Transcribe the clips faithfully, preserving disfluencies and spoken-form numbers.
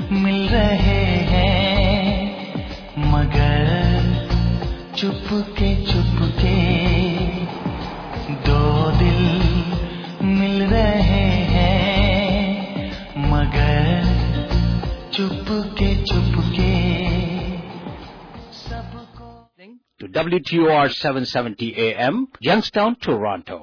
मिल रहे हैं मगर चुपके चुपके दो दिल मिल रहे हैं मगर चुपके चुपके सबको to W T O R seven seventy A M, Youngstown, Toronto.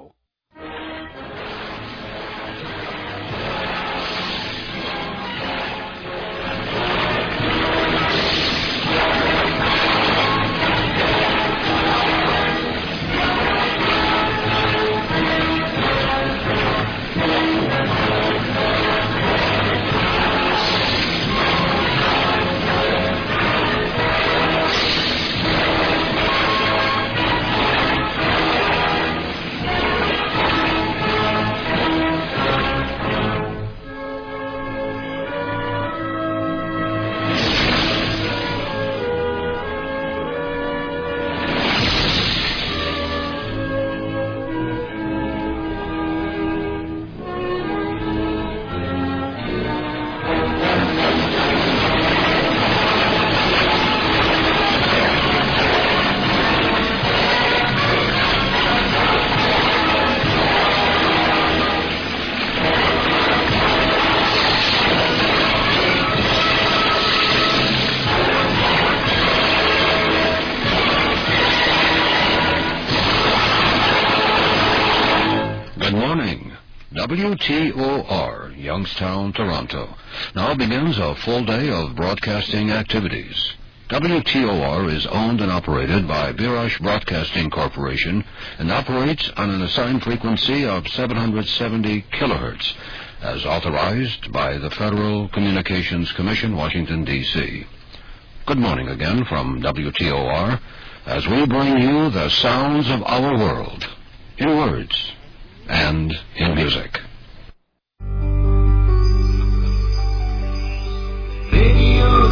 W T O R, Youngstown, Toronto, now begins a full day of broadcasting activities. W T O R is owned and operated by Virash Broadcasting Corporation and operates on an assigned frequency of seven hundred seventy kilohertz, as authorized by the Federal Communications Commission, Washington, D C Good morning again from W T O R, as we bring you the sounds of our world, in words and in music. Radio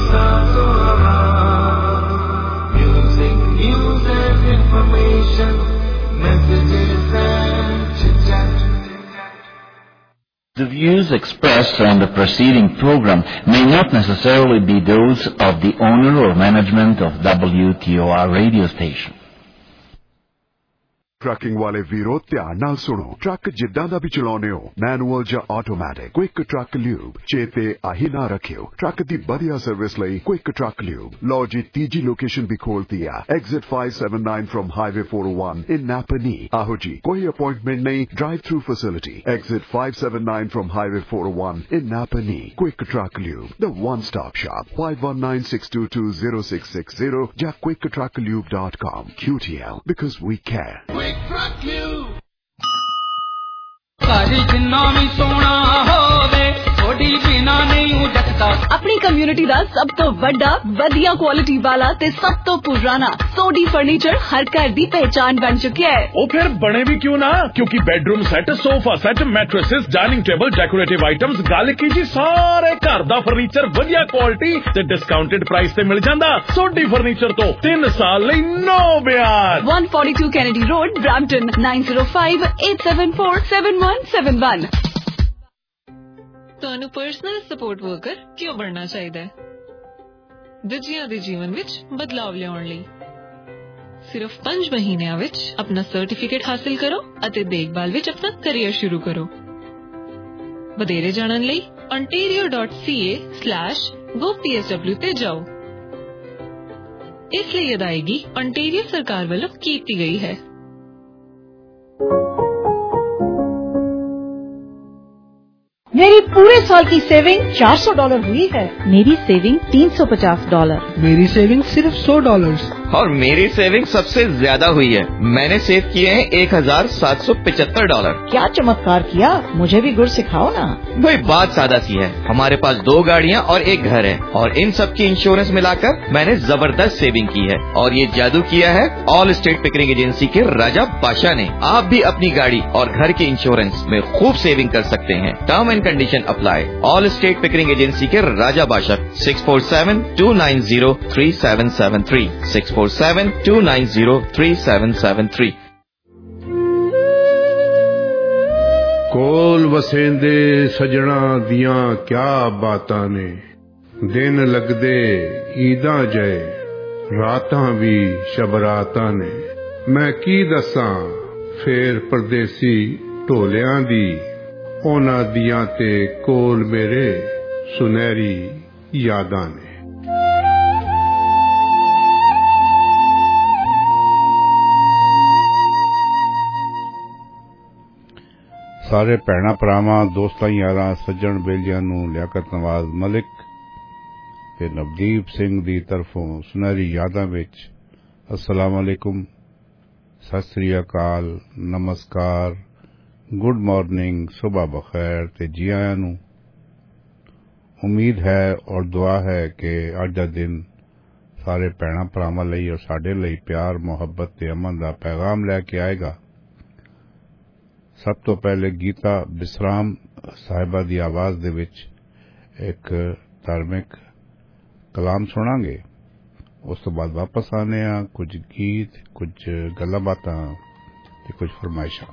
Satora, music, news and information, messages and chit-chat. The views expressed on the preceding program may not necessarily be those of the owner or management of W T O R radio station. Trucking ਵਾਲੇ ਵੀਰੋ ਧਿਆਨ ਨਾਲ ਸੁਣੋ truck ਜਿੱਦਾਂ ਦਾ ਵੀ ਚਲਾਉਨੇ ਹੋ manual ਜਾਂ automatic quick truck lube ਚੇਤੇ ਆਹੀ ਨਾ ਰੱਖਿਓ ਟਰੱਕ ਦੀ ਵਧੀਆ ਸਰਵਿਸ ਲਈ ਕੁਇਕ ਟਰੱਕ ਲਿਊਬ ਲਓ ਜੀ ਤੀਜੀ ਲੋਕੇਸ਼ਨ ਵੀ ਖੋਲਤੀ ਆ exit five seventy-nine from highway four oh one in Napanee ਆਹੋ ਜੀ ਕੋਈ ਅਪਾਇੰਟਮੈਂਟ ਨਹੀਂ drive through facility exit five seventy-nine from highway four oh one in Napanee quick truck lube the one stop shop five one nine six two two zero six six zero ਜਾਂ quick truck lube dot com Q T L because we care. अपनी community दा सब तो बड़ा वधिया quality वाला ते सब तो पुराना सोडी फर्नीचर हर घर दी पहचान बन चुकी है। ओ फिर बने भी क्यों ना, क्योंकि bedroom set, sofa set, mattresses, dining table, decorative items, गल कीजिए सारे घर दा फर्नीचर वधिया क्वालिटी ते डिस्काउंटेड प्राइस ते मिल जांदा। सोडी फर्नीचर तो तीन साल लई नो ब्याज। one forty-two Kennedy Road, Brampton, nine zero five eight seven four seven one seven one। ਤੁਹਾਨੂੰ ਪਰਸਨਲ ਸਪੋਰਟ ਵਰਕਰ ਕਿਉਂ ਬਣਨਾ ਚਾਹੀਦਾ ਹੈ? ਦੂਜਿਆਂ ਦੇ ਜੀਵਨ ਵਿੱਚ ਬਦਲਾਵ ਲਿਆਉਣ ਲਈ ਸਿਰਫ ਪੰਜ ਮਹੀਨਿਆਂ ਵਿੱਚ ਆਪਣਾ ਸਰਟੀਫਿਕੇਟ ਹਾਸਲ ਕਰੋ ਅਤੇ ਦੇਖਭਾਲ ਵਿੱਚ ਆਪਣਾ ਕੈਰੀਅਰ ਸ਼ੁਰੂ ਕਰੋ। ਵਧੇਰੇ ਜਾਣਨ ਲਈ ontario dot c a slash go p s w ਤੇ ਜਾਓ। ਇਸ ਲਈ ਅਦਾਇਗੀ ontario ਸਰਕਾਰ ਵੱਲੋਂ ਕੀਤੀ ਗਈ ਹੈ। मेरी पूरे साल की सेविंग चार सौ डॉलर हुई है। मेरी सेविंग तीन सौ पचास डॉलर। मेरी सेविंग सिर्फ सौ डॉलर। और मेरी सेविंग सबसे ज्यादा हुई है, मैंने सेव किए हैं एक हजार सात सौ पिचहत्तर डॉलर। क्या चमत्कार किया, मुझे भी गुर सिखाओ ना। भाई बात सादा सी है, हमारे पास दो गाड़ियाँ और एक घर है और इन सब की इंश्योरेंस मिलाकर मैंने जबरदस्त सेविंग की है। और ये जादू किया है ऑल स्टेट पिकरिंग एजेंसी के राजा बादशाह ने। आप भी अपनी गाड़ी और घर के इंश्योरेंस में खूब सेविंग कर सकते हैं। Term and condition apply. All state Pickering agency के Raja Badshah six four seven two nine zero three seven seven three six four seven two nine zero three seven seven three। कोल वसेंदे सजना दियां क्या बातां ने, दिन लगदे ईदा जय रातां भी शबरातां ने मैं की दसां फेर परदेसी ढोलियां दी उन्हां दियां ते कोल मेरे सुनहरी यादां ने। सारे भैणा भरावां दोस्तां यारां सज्जण बेलियां नूं लियाकत नवाज मलिक ते नवदीप सिंह दी तरफों सुनहरी यादां विच अस्सलाम वालेकुम, सत श्री अकाल, नमस्कार, गुड मॉर्निंग, सुबह बखैर ते जी आयां नूं। उम्मीद है और दुआ है कि अज दा दिन सारे भैणा भरावां लई और साडे लई प्यार मुहब्बत ते अमन दा पैगाम लैके आएगा। सब तो पहले गीता बिसराम साहिबा दी आवाज दे विच एक धार्मिक कलाम सुनांगे, उस तो बाद वापस आने आ कुछ गीत, कुछ गल्लां बातां ते कुछ फरमाइशां।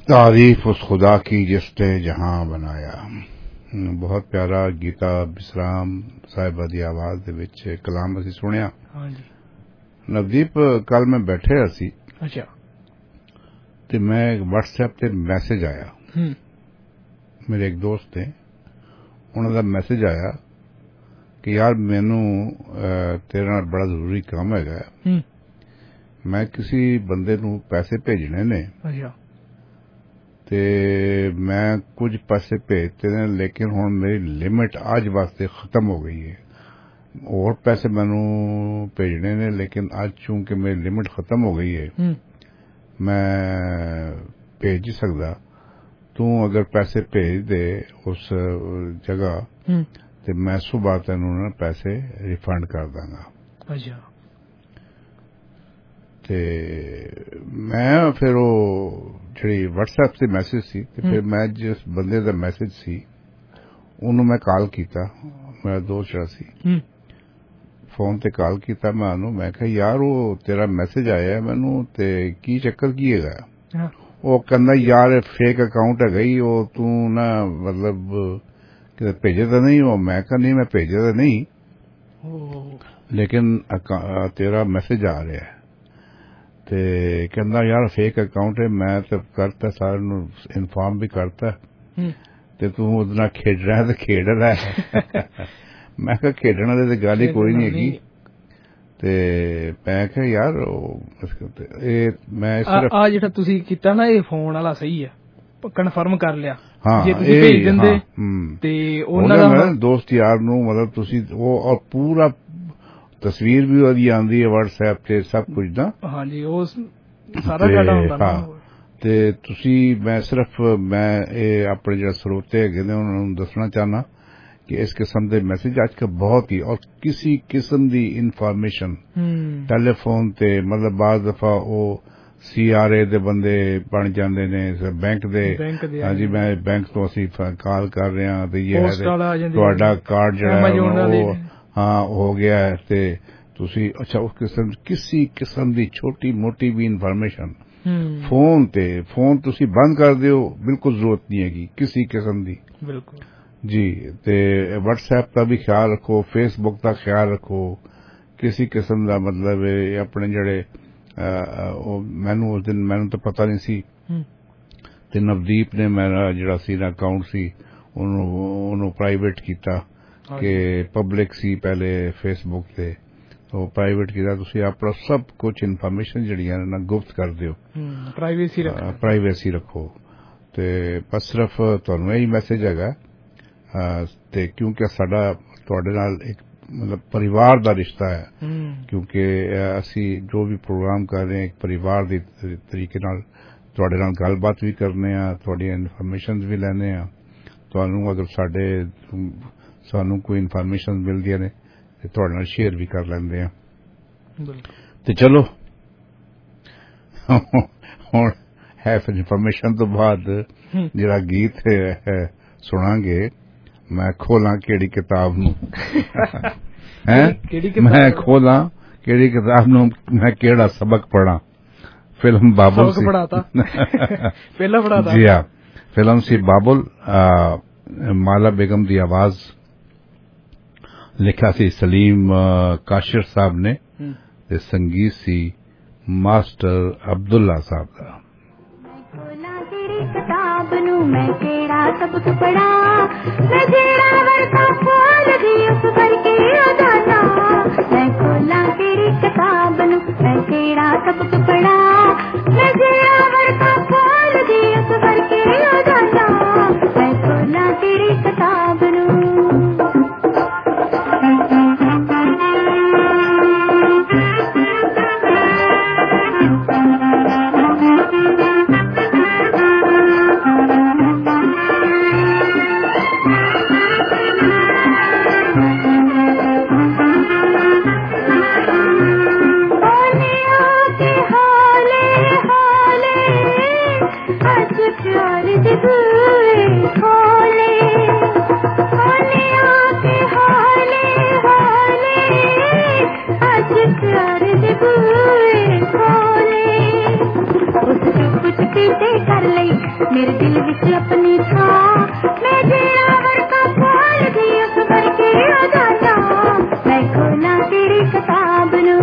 तारीफ उस खुदा की जिसने जहां बनाया। बहुत प्यारा गीता बिसराम साहिबा दी आवाज दे विच कलाम असीं सुनिया। हाँ जी नवदीप, कल मैं बैठे असी अच्छा ते मैं व्हाट्सएप ते मैसेज आया, मेरे एक दोस्त ने, उन्हां दा मैसेज आया कि यार मैनू तेरे नाल बड़ा जरूरी काम हैगा, मैं किसी बंदे नू पैसे भेजने ने अच्छा ते मैं कुछ पैसे भेजते ने, लेकिन हुण मेरी लिमिट आज वास्ते खत्म हो गई है। और पैसे मैनू भेजने ने लेकिन आज चूंकि मेरी लिमिट खत्म हो गई है मैं भेज नहीं सकता। तू अगर पैसे भेज दे उस जगह ते मैं सुबह तेनू ना पैसे रिफंड कर दांगा। अच्छा ते मैं फिर वो जी व्हाट्सएप से मैसेज सी ते फिर मैं जिस बंदे दा मैसेज सी उन्होंने मैं कॉल किया, मेरा दोस्त जरा सी फोन ते कॉल किया मैं उन्होंने, मैं कहा यार वो तेरा मैसेज आया है मैनू ते की चक्कर की है? वो कहना यार फेक अकाउंट है गई, वो तू ना मतलब भेजे तो नहीं हो। मैं कहा नहीं मैं भेजे तो नहीं, लेकिन तेरा मैसेज आ रहा है। ते कहना यार फेक अकाउंट है, मैं तो करता सारे नू इन्फॉर्म भी करता ते तू उहदे नाल खेड रहा है तो खेड रहा है। मैं कहा खेडण वाली तो गल ही कोई नहीं हैगी। ते मैं कहा यार ए मैं सिर्फ आ जेड़ा तुसी कीता ना ये फोन वाला सही है, कन्फर्म कर लिया। हाँ जे तुसी भेज दिंदे ते उन्हां दा दोस्त यार नू मतलब तुसी वो और पूरा तस्वीर भी ओदी आंदी है व्हाट्सएप ते सब कुछ ना। हाँ जी वो सारा डाटा हुंदा ना। ते तुसी मैं सिर्फ मैं ए अपने जेड़ा स्रोते हैगे ने उन्हां नू दसना चाहना कि इस किस्म के मैसेज अजकल बहुत ही, और किसी किस्म की इन्फॉर्मेशन टेलीफोन ते मतलब बाज़ दफा वो सी आर ए दे बंदे बन जाते ने, बैंक दे हाँ जी मैं बैंक तो असी कॉल कर रहे हैं तो ये है तुहाडा कार्ड जड़ा हाँ हो गया है ते तुसी अच्छा उस किस्म किसी किस्म की छोटी मोटी भी इन्फॉर्मेशन फोन ते फोन तुसी बंद कर दियो, बिल्कुल जरूरत नहीं हैगी किसी किस्म की। बिल्कुल जी ते व्हाट्सएप का भी ख्याल रखो, फेसबुक का ख्याल रखो, किसी किस्म का मतलब अपने जड़े मैनू उस दिन मैनू तो पता नहीं सी ते नवदीप ने मेरा जड़ा सी ना अकाउंट सी उन्होंने प्राइवेट किया कि पब्लिक सी पहले फेसबुक ते तो प्राइवेट किया तुसी अपना सब कुछ इन्फॉर्मेशन जड़ियां ना गुप्त कर दियो, प्राइवेसी रखो प्राइवेसी रखो। ते बस सिर्फ तुहानू यही मैसेज हैगा ते क्योंकि साडा तुहाडे नाल एक मतलब परिवार दा रिश्ता है, क्योंकि असी जो भी प्रोग्राम कर रहे हैं एक परिवार दी तरीके नाल तुहाडे नाल गलबात भी करने आ, तुहाडी इन्फॉर्मेशन भी लैने आ। तुहानू अगर साडे सानू कोई इन्फॉर्मेशन मिलदी ने ते तुहाडे नाल शेयर भी कर लैंदे आ। ते चलो हुण है इन्फॉर्मेशन तो बाद जेड़ा गीत है सुनांगे, मैं खोला केड़ी किताब नू हैं मैं खोला केड़ी किताब नू मैं केड़ा सबक पढ़ा। फिल्म बाबुल सी पढ़ाता पहला पढ़ाता जी हाँ फिल्म सी बाबुल, माला बेगम दी आवाज, लिखा सी सलीम काशिर साहब ने ते संगीत सी मास्टर अब्दुल्ला साहब का। किताब नू मैं केड़ा सबक पढ़ा, मैं जेड़ा वर्ता खोल दी उस पर के अदाना। मैं खोला तेरी किताब नू मैं केड़ा सबक पढ़ा, मैं जेड़ा वर्ता खोल दी उस पर के अदाना। मैं खोला तेरी किताब नू मेरे दिल विच अपनी था मैं जेड़ा वर्का बोल दी उस करके अदाना मैं खोला तेरी किताब नू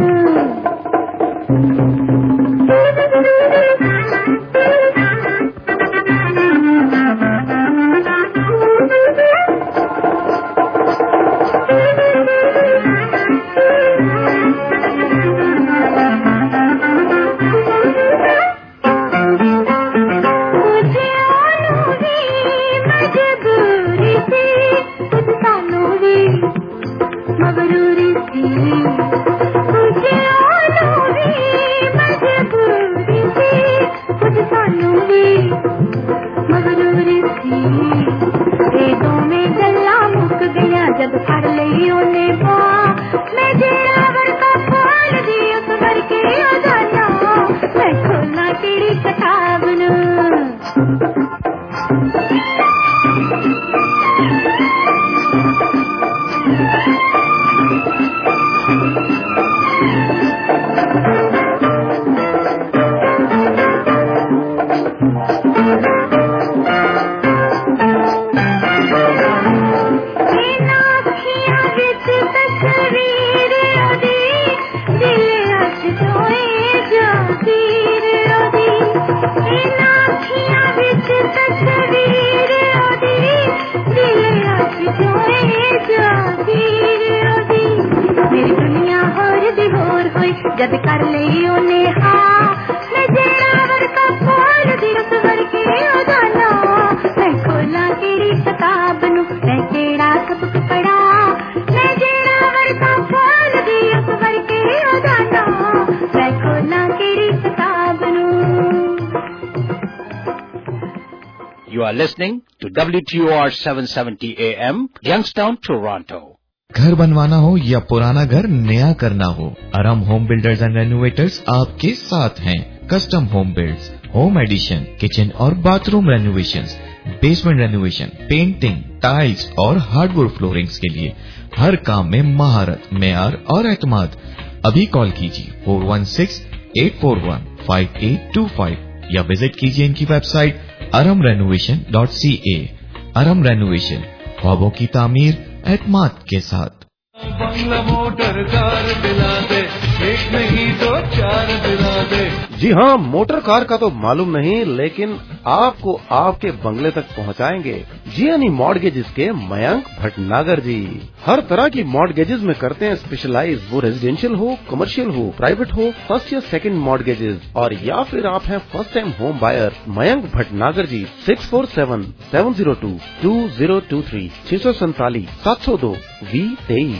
Listening to W T O R seven seventy A M, Youngstown, Toronto. घर बनवाना हो या पुराना घर नया करना हो, Aram home builders and renovators आपके साथ हैं। Custom home builds, home addition, kitchen और bathroom renovations, basement renovation, painting, tiles और हार्डवुड फ्लोरिंग्स के लिए हर काम में महारत, मेयार और एतमाद। अभी कॉल कीजिए four one six eight four one five eight two five या विजिट कीजिए इनकी website Aram renovation dot C A. Aram renovation, ख्वाबों की तामीर एतमाद के साथ। बंगला मोटर कार दिला दे, एक नहीं तो चार दिला दे। जी हाँ, मोटर कार का तो मालूम नहीं, लेकिन आपको आपके बंगले तक पहुँचाएंगे जीएनई मॉर्गेजेस के मयंक भटनागर जी। हर तरह की मॉर्गेजेस में करते हैं स्पेशलाइज, वो रेजिडेंशियल हो, कमर्शियल हो, प्राइवेट हो, फर्स्ट या सेकंड मॉर्गेजेस, और या फिर आप हैं first time home buyer. Mayank Bhatnagar ji six four seven seven zero two two zero two three छह सौ सैतालीस सात सौ दो वी तेईस।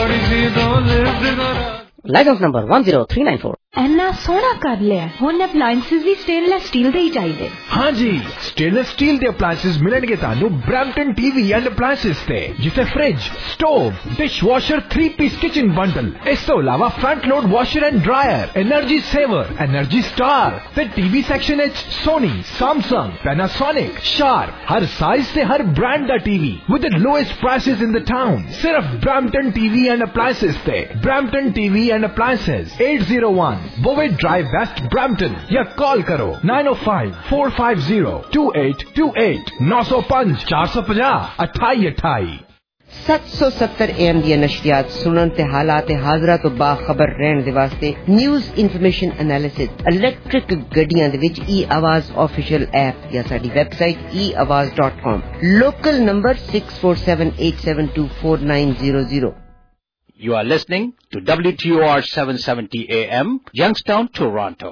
License number one zero three nine four. इन्ना सोना कर लिया, हुन अप्लायंसेस भी स्टेनलेस स्टील दे ही चाहिए। हाँ जी, स्टेनलेस स्टील दे अप्लायंसेस मिलेंगे तानू ब्रैम्पटन टीवी एंड अप्लायंसेस ते, जिसे fridge, stove, dishwasher, three piece kitchen bundle, इस तो अलावा front load washer and dryer, energy saver, energy star ते टीवी सेक्शन एच सोनी, सैमसंग, पैनासोनिक, शार्प, हर साइज से हर ब्रांड दा TV with the lowest prices in the town. सिर्फ ब्रैम्पटन टीवी एंड अप्लायंसेस ते। Brampton TV and appliances eight zero one Bovaird drive west Brampton, या call करो nine O five four five zero two eight two eight नौ सौ पांच चार सौ पचास अठाई अठाई। सत्त सौ सत्तर एम दी नशरियात सुनन ते हालात हाजरा तो बाखबर रहन दे वास्ते न्यूज़ इन्फॉर्मेशन एनालिसिस इलेक्ट्रिक गड्डियां दे विच ई आवाज ऑफिशियल ऐप या साडी website e Awaz dot com. Local number six four seven eight seven two four nine zero zero. You are listening to W T O R seven seventy A M, Youngstown, Toronto.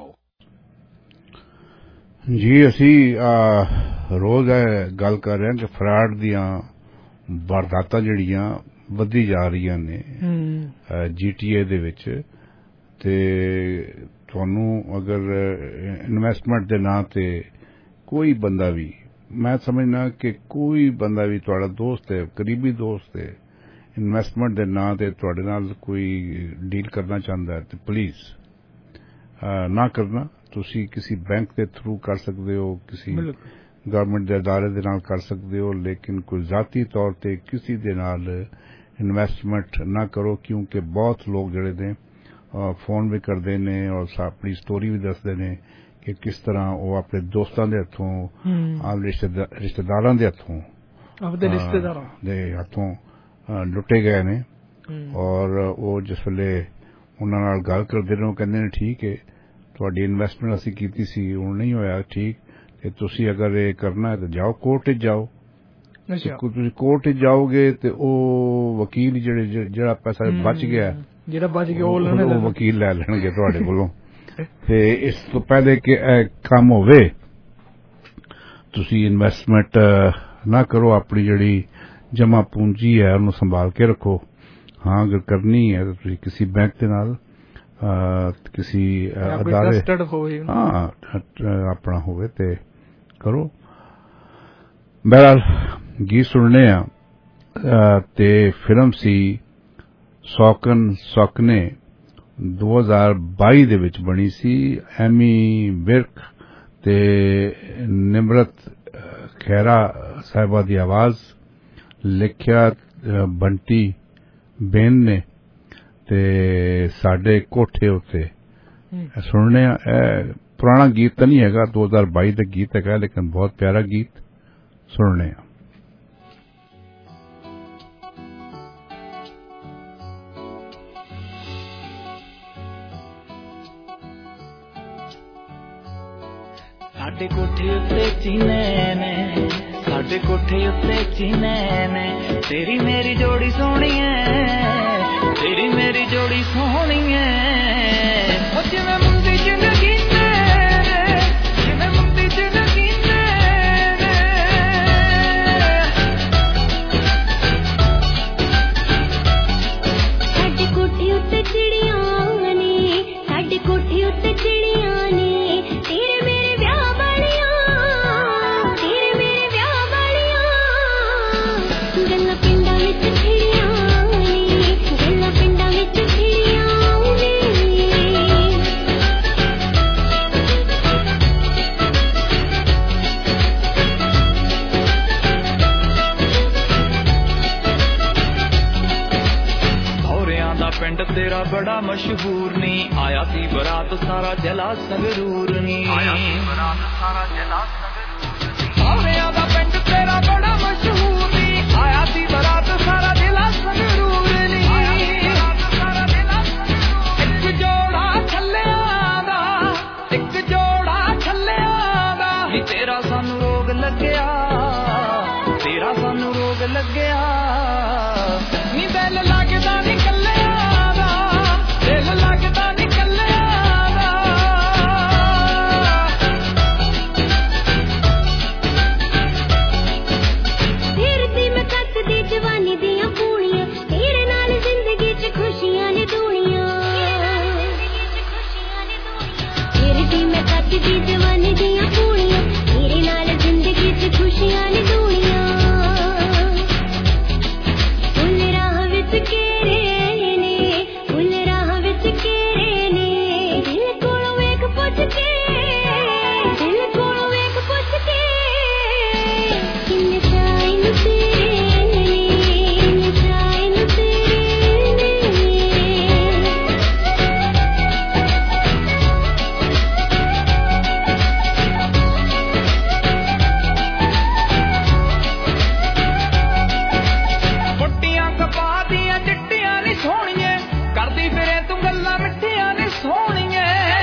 जी ਅਸੀਂ ਰੋਜ਼ ਇਹ ਗੱਲ ਕਰ ਰਹੇ ਹਾਂ ਕਿ ਫਰਾਡ ਦੀਆਂ ਵਾਰਦਾਤਾਂ ਜਿਹੜੀਆਂ ਵਧੀ ਜਾ ਰਹੀਆਂ ਨੇ ਜੀਟੀਏ ਦੇ ਵਿੱਚ, ਤੇ ਤੁਹਾਨੂੰ ਅਗਰ ਇਨਵੈਸਟਮੈਂਟ ਦੇ ਨਾਂ ਤੇ ਕੋਈ ਬੰਦਾ ਵੀ, ਮੈਂ ਸਮਝਣਾ ਕਿ ਕੋਈ ਬੰਦਾ ਵੀ ਤੁਹਾਡਾ ਦੋਸਤ ਹੈ, ਕਰੀਬੀ ਦੋਸਤ ਹੈ, ਇਨਵੈਸਟਮੈਂਟ ਦੇ ਨਾਂ ਤੇ ਤੁਹਾਡੇ ਨਾਲ ਕੋਈ ਡੀਲ ਕਰਨਾ ਚਾਹੁੰਦਾ ਹੈ ਤੇ ਪਲੀਜ਼ ਨਾ ਕਰਨਾ। ਤੁਸੀਂ ਕਿਸੇ ਬੈਂਕ ਦੇ ਥਰੂ ਕਰ ਸਕਦੇ ਹੋ, ਕਿਸੇ ਗਵਰਨਮੈਂਟ ਦੇ ਅਦਾਰੇ ਦੇ ਨਾਲ ਕਰ ਸਕਦੇ ਹੋ, ਲੇਕਿਨ ਕੋਈ ਜ਼ਾਤੀ ਤੌਰ ਤੇ ਕਿਸੇ ਦੇ ਨਾਲ ਇਨਵੈਸਟਮੈਂਟ ਨਾ ਕਰੋ, ਕਿਉਂਕਿ ਬਹੁਤ ਲੋਕ ਜਿਹੜੇ ਨੇ ਫੋਨ ਵੀ ਕਰਦੇ ਨੇ ਔਰ ਆਪਣੀ ਸਟੋਰੀ ਵੀ ਦੱਸਦੇ ਨੇ ਕਿ ਕਿਸ ਤਰ੍ਹਾਂ ਉਹ ਆਪਣੇ ਦੋਸਤਾਂ ਦੇ ਹੱਥੋਂ ਆਪ ਰਿਸ਼ਤੇਦਾਰਾਂ ਦੇ ਹੱਥੋਂ ਆਪਣੇ ਰਿਸ਼ਤੇਦਾਰਾਂ ਦੇ ਹੱਥੋਂ ਲੁੱਟੇ ਗਏ ਨੇ ਔਰ ਉਹ ਜਿਸ ਵੇਲੇ ਉਹਨਾਂ ਨਾਲ ਗੱਲ ਕਰਦੇ ਨੇ ਉਹ ਕਹਿੰਦੇ ਨੇ ਠੀਕ ਹੈ ਤੁਹਾਡੀ ਇਨਵੈਸਟਮੈਂਟ ਅਸੀਂ ਕੀਤੀ ਸੀ ਹੁਣ ਨਹੀਂ ਹੋਇਆ ਠੀਕ ਤੇ ਤੁਸੀਂ ਅਗਰ ਇਹ ਕਰਨਾ ਹੈ ਤਾਂ ਜਾਓ ਕੋਰਟ 'ਚ ਜਾਓ ਤੁਸੀਂ ਕੋਰਟ 'ਚ ਜਾਓਗੇ ਤੇ ਉਹ ਵਕੀਲ ਜਿਹੜੇ ਜਿਹੜਾ ਪੈਸਾ ਬਚ ਗਿਆ ਜਿਹੜਾ ਬਚ ਗਿਆ ਉਹ ਵਕੀਲ ਲੈ ਲੈਣਗੇ ਤੁਹਾਡੇ ਕੋਲੋਂ ਤੇ ਇਸ ਤੋਂ ਪਹਿਲੇ ਕਿ ਇਹ ਕੰਮ ਹੋਵੇ ਤੁਸੀਂ ਇਨਵੈਸਟਮੈਂਟ ਨਾ ਕਰੋ ਆਪਣੀ ਜਿਹੜੀ ਜਮ੍ਹਾਂ ਪੂੰਜੀ ਹੈ ਉਹਨੂੰ ਸੰਭਾਲ ਕੇ ਰੱਖੋ ਹਾਂ ਅਗਰ ਕਰਨੀ ਹੈ ਤਾਂ ਤੁਸੀਂ ਕਿਸੇ ਬੈਂਕ ਦੇ ਨਾਲ ਕਿਸੇ ਅਦਾਰੇ ਹਾਂ ਆਪਣਾ ਹੋਵੇ ਤੇ ਕਰੋ ਬਹਰਹਾਲ ਗੀਤ ਸੁਣਨੇ ਆ ਤੇ ਫਿਲਮ ਸੀ ਸੌਕਨ ਸੌਕਨੇ ਦੋ ਹਜ਼ਾਰ ਬਾਈ ਦੇ ਵਿੱਚ ਬਣੀ ਸੀ ਐਮੀ ਵਿਰਕ ਤੇ ਨਿਮਰਤ ਖਹਿਰਾ ਸਾਹਿਬਾ ਦੀ ਆਵਾਜ਼ ਲਿਖਿਆ ਬੰਟੀ ਬੇਨ ਨੇ ਤੇ ਸਾਡੇ ਕੋਠੇ ਉੱਤੇ ਸੁਣਨੇ ਆ ਇਹ ਪੁਰਾਣਾ ਗੀਤ ਤਾਂ ਨਹੀਂ ਹੈਗਾ ਦੋ ਹਜ਼ਾਰ ਬਾਈ ਦਾ ਗੀਤ ਹੈਗਾ ਲੇਕਿਨ ਬਹੁਤ ਪਿਆਰਾ ਗੀਤ ਸੁਣਨੇ ਆ ਸਾਡੇ ਕੋਠੇ ਉੱਤੇ ਚੀਨੇ ਨੇ ਸਾਡੇ ਕੋਠੇ ਉੱਤੇ ਚੀਨੇ ਨੇ ਤੇਰੀ ਮੇਰੀ ਜੋੜੀ ਸੋਹਣੀ ਐ ਤੇਰੀ ਮੇਰੀ ਜੋੜੀ ਸੋਹਣੀ ਐ ਉਹ ਜਿਵੇਂ ਮੁੰਦੀ ਚ ਨਗੀਨੇ ਨੇ ਜਿਵੇਂ ਮੁੰਦੀ ਚ ਨਗੀਨੇ ਨੇ ਸਾਡੇ ਕੋਠੇ ਉੱਤੇ ਚਿੜੀਆਂ ਨੇ ਸਾਡੇ ਕੋਠੇ ਉੱਤੇ ਚਿੜੀਆਂ ਨੇ ਤੇਰੇ ਮੇਰੇ ਵਿਆਹ ਵਾਲੀਆਂ ਤੇਰੇ ਮੇਰੇ ਵਿਆਹ ਵਾਲੀਆਂ ਗੱਲਾਂ ਪਿੰਡਾਂ ਵਿੱਚ ਛਿੜੀਆਂ ਨੇ ਗੱਲਾਂ ਪਿੰਡਾਂ ਵਿੱਚ ਛਿੜੀਆਂ ਨੇ ਸਹੁਰਿਆਂ ਦਾ ਪਿੰਡ ਤੇਰਾ ਬੜਾ ਮਸ਼ਹੂਰ ਨੀ ਆਇਆ ਸੀ ਬਰਾਤ ਸਾਰਾ ਜਲਾ ਸੰਗਰੂਰ ਨੀ ਆਇਆ ਸੀ ਬਰਾਤ ਸਾਰਾ ਜਲਾ ਸੰਗਰੂਰ ਸਹੁਰਿਆਂ ਦਾ ਪਿੰਡ ਤੇਰਾ ਬੜਾ ਮਸ਼ਹੂਰ ਨੀ ਆਇਆ ਸੀ ਬਰਾਤ ਸਾਰਾ ਜਲਾ ਸੰਗਰੂਰ ਨੀ ਇੱਕ ਜੋੜਾ ਛੱਲਿਆਂ ਦਾ ਇੱਕ ਜੋੜਾ ਛੱਲਿਆਂ ਦਾ ਨੀ ਤੇਰਾ ਸਾਨੂੰ ਰੋਗ ਲੱਗਿਆ ਤੇਰਾ ਸਾਨੂੰ ਰੋਗ ਲੱਗਿਆ ਨੀ ਦਿਲ ਲੱਗਦਾ ਨੀ ਕੱਲਿਆਂ ਦਾ ਦਿਲ ਲੱਗਦਾ ਨੀ ਕੱਲਿਆਂ ਦਾ ਫਿਰਦੀ ਮੈਂ ਕੱਟਦੀ ਜਵਾਨੀ ਦੀਆਂ ਪੂਣੀਆਂ ਤੇਰੇ ਨਾਲ ਜ਼ਿੰਦਗੀ 'ਚ ਖੁਸ਼ੀਆਂ ਨੇ ਦੂਣੀਆਂ ਫਿਰਦੀ ਮੈਂ ਕੱਟਦੀ ਜਵਾਨੀ ਦੀਆਂ ਪੂਣੀਆਂ ਤੇਰੇ ਨਾਲ ਜ਼ਿੰਦਗੀ 'ਚ ਖੁਸ਼ੀਆਂ ਨੇ ਦੂਣੀਆਂ ਫੁੱਲ ਰਾਹ ਵਿੱਚ ਘੇਰੇ ਨੇ ਫੁੱਲ ਰਾਹ ਵਿੱਚ ਘੇਰੇ ਨੇ ਦਿਲ ਕੋਲੋਂ ਵੇਖ ਪੁੱਛ ਕੇ ਦਿਲ ਕੋਲੋਂ ਵੇਖ ਪੁੱਛ ਕੇ ਕਿੰਨੇ ਚਾਅ ਨੂੰ ਤੇਰੇ ਨੇ ਕਿੰਨੇ ਚਾਅ ਨੂੰ ਤੇਰੇ ਨੇ ਫੁੱਟੀਆਂ ਕਪਾਹ ਦੀਆਂ ਚਿੱਟੀਆਂ ਨੀ ਸੋਹਣੀਏ ਕਰਦੀ ਫਿਰੇ ਤੂੰ ਗੱਲਾਂ ਮਿੱਠੀਆਂ ਨੀ ਸੋਹਣੀਏ